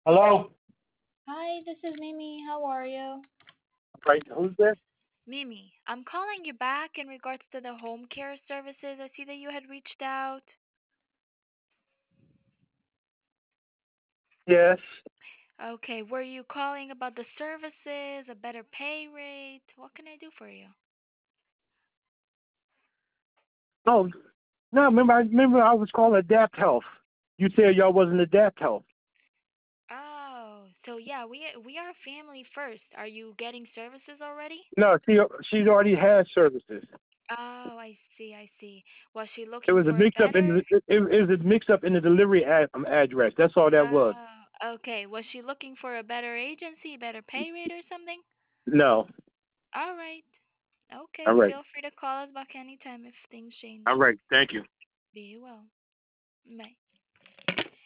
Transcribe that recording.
Hello? Hi, this is Mimi. How are you? Right, who's this? Mimi, I'm calling you back in regards to the home care services. I see that you had reached out. Yes. Okay, were you calling about the services, a better pay rate? What can I do for you? Oh, no, remember I was calling Adapt Health. You said y'all wasn't Adapt Health. Oh, so yeah, we are family first. Are you getting services already? No, she's already has services. Oh, I see, I see. Was she It looking was a for a mix up in better? it was a mix up in the delivery address. That's all that was. Okay. Was she looking for a better agency, better pay rate or something? No. All right. Okay, All right. feel free to call us back anytime if things change. All right. Thank you. Be well. Bye.